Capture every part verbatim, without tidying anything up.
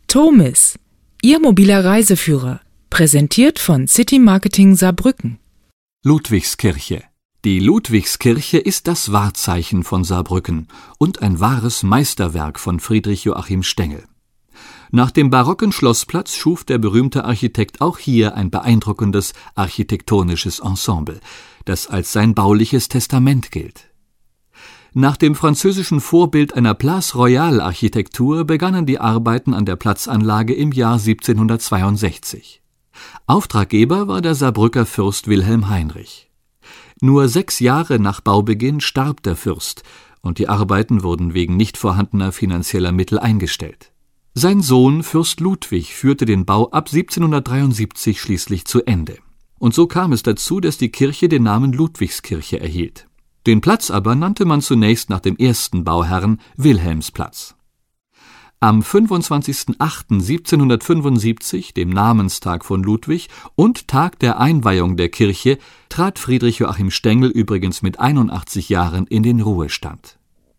Tomis, Ihr mobiler Reiseführer, präsentiert von City Marketing Saarbrücken. Ludwigskirche. Die Ludwigskirche ist das Wahrzeichen von Saarbrücken und ein wahres Meisterwerk von Friedrich Joachim Stengel. Nach dem barocken Schlossplatz schuf der berühmte Architekt auch hier ein beeindruckendes architektonisches Ensemble, das als sein bauliches Testament gilt. Nach dem französischen Vorbild einer Place Royale Architektur begannen die Arbeiten an der Platzanlage im Jahr siebzehnhundertzweiundsechzig. Auftraggeber war der Saarbrücker Fürst Wilhelm Heinrich. Nur sechs Jahre nach Baubeginn starb der Fürst und die Arbeiten wurden wegen nicht vorhandener finanzieller Mittel eingestellt. Sein Sohn Fürst Ludwig führte den Bau ab siebzehnhundertdreiundsiebzig schließlich zu Ende. Und so kam es dazu, dass die Kirche den Namen Ludwigskirche erhielt. Den Platz aber nannte man zunächst nach dem ersten Bauherrn Wilhelmsplatz. Am fünfundzwanzigsten achten siebzehnhundertfünfundsiebzig, dem Namenstag von Ludwig und Tag der Einweihung der Kirche, trat Friedrich Joachim Stengel übrigens mit einundachtzig Jahren in den Ruhestand.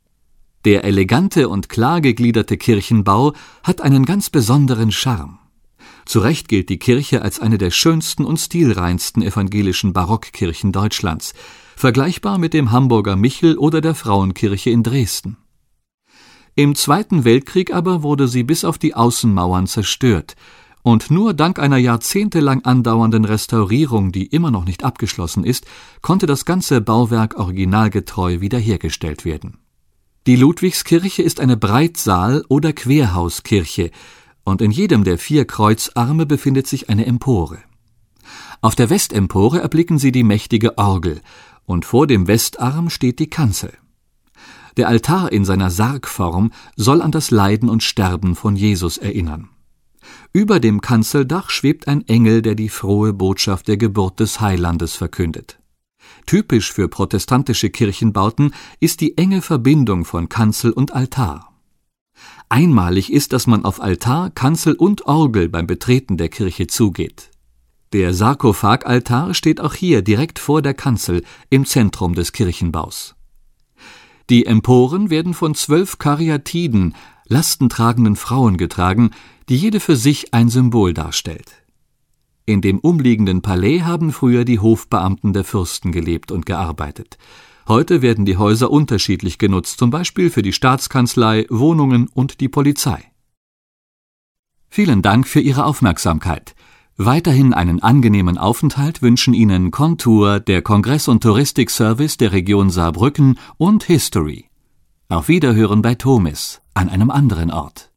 Der elegante und klar gegliederte Kirchenbau hat einen ganz besonderen Charme. Zu Recht gilt die Kirche als eine der schönsten und stilreinsten evangelischen Barockkirchen Deutschlands, vergleichbar mit dem Hamburger Michel oder der Frauenkirche in Dresden. Im Zweiten Weltkrieg aber wurde sie bis auf die Außenmauern zerstört, und nur dank einer jahrzehntelang andauernden Restaurierung, die immer noch nicht abgeschlossen ist, konnte das ganze Bauwerk originalgetreu wiederhergestellt werden. Die Ludwigskirche ist eine Breitsaal- oder Querhauskirche, und in jedem der vier Kreuzarme befindet sich eine Empore. Auf der Westempore erblicken Sie die mächtige Orgel, und vor dem Westarm steht die Kanzel. Der Altar in seiner Sargform soll an das Leiden und Sterben von Jesus erinnern. Über dem Kanzeldach schwebt ein Engel, der die frohe Botschaft der Geburt des Heilandes verkündet. Typisch für protestantische Kirchenbauten ist die enge Verbindung von Kanzel und Altar. Einmalig ist, dass man auf Altar, Kanzel und Orgel beim Betreten der Kirche zugeht. Der Sarkophagaltar steht auch hier direkt vor der Kanzel im Zentrum des Kirchenbaus. Die Emporen werden von zwölf Karyatiden, lastentragenden Frauen getragen, die jede für sich ein Symbol darstellt. In dem umliegenden Palais haben früher die Hofbeamten der Fürsten gelebt und gearbeitet. Heute werden die Häuser unterschiedlich genutzt, zum Beispiel für die Staatskanzlei, Wohnungen und die Polizei. Vielen Dank für Ihre Aufmerksamkeit. Weiterhin einen angenehmen Aufenthalt wünschen Ihnen Kontur, der Kongress- und Touristikservice der Region Saarbrücken und History. Auf Wiederhören bei Tomis, an einem anderen Ort.